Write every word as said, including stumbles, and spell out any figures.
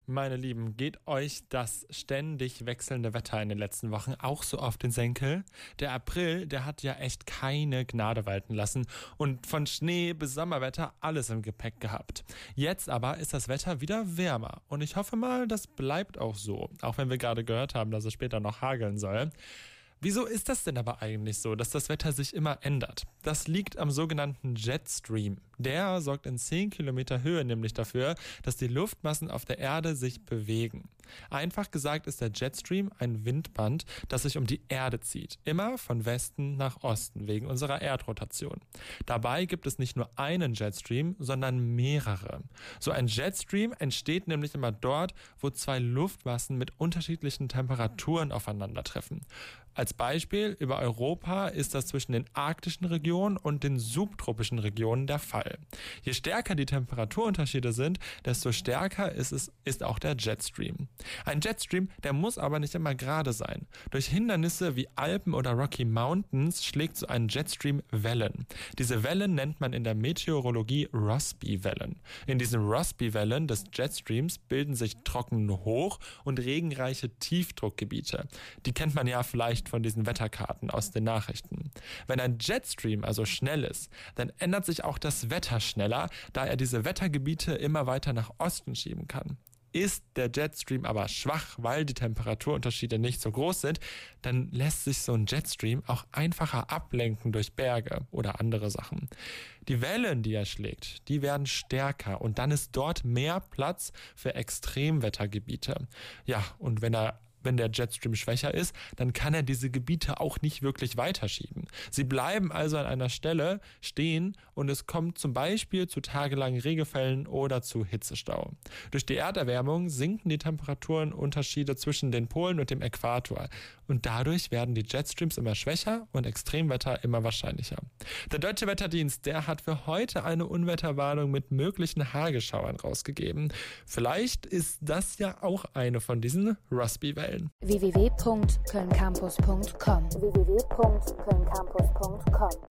Meine Lieben, geht euch das ständig wechselnde Wetter in den letzten Wochen auch so auf den Senkel? Der April, der hat ja echt keine Gnade walten lassen und von Schnee bis Sommerwetter alles im Gepäck gehabt. Jetzt aber ist das Wetter wieder wärmer und ich hoffe mal, das bleibt auch so, auch wenn wir gerade gehört haben, dass es später noch hageln soll. Wieso ist das denn aber eigentlich so, dass das Wetter sich immer ändert? Das liegt am sogenannten Jetstream. Der sorgt in zehn Kilometer Höhe nämlich dafür, dass die Luftmassen auf der Erde sich bewegen. Einfach gesagt ist der Jetstream ein Windband, das sich um die Erde zieht. Immer von Westen nach Osten, wegen unserer Erdrotation. Dabei gibt es nicht nur einen Jetstream, sondern mehrere. So ein Jetstream entsteht nämlich immer dort, wo zwei Luftmassen mit unterschiedlichen Temperaturen aufeinandertreffen. Als Beispiel, über Europa ist das zwischen den arktischen Regionen und den subtropischen Regionen der Fall. Je stärker die Temperaturunterschiede sind, desto stärker ist es, ist auch der Jetstream. Ein Jetstream, der muss aber nicht immer gerade sein. Durch Hindernisse wie Alpen oder Rocky Mountains schlägt so ein Jetstream Wellen. Diese Wellen nennt man in der Meteorologie Rossby-Wellen. In diesen Rossby-Wellen des Jetstreams bilden sich trockene Hoch- und regenreiche Tiefdruckgebiete. Die kennt man ja vielleicht von diesen Wetterkarten aus den Nachrichten. Wenn ein Jetstream also schnell ist, dann ändert sich auch das Wetter schneller, da er diese Wettergebiete immer weiter nach Osten schieben kann. Ist der Jetstream aber schwach, weil die Temperaturunterschiede nicht so groß sind, dann lässt sich so ein Jetstream auch einfacher ablenken durch Berge oder andere Sachen. Die Wellen, die er schlägt, die werden stärker und dann ist dort mehr Platz für Extremwettergebiete. Ja, und wenn er Wenn der Jetstream schwächer ist, dann kann er diese Gebiete auch nicht wirklich weiterschieben. Sie bleiben also an einer Stelle stehen und es kommt zum Beispiel zu tagelangen Regenfällen oder zu Hitzestau. Durch die Erderwärmung sinken die Temperaturenunterschiede zwischen den Polen und dem Äquator und dadurch werden die Jetstreams immer schwächer und Extremwetter immer wahrscheinlicher. Der Deutsche Wetterdienst, der hat für heute eine Unwetterwarnung mit möglichen Hagelschauern rausgegeben. Vielleicht ist das ja auch eine von diesen Rossby-Wellen. w w w punkt köln campus punkt com w w w punkt köln campus punkt com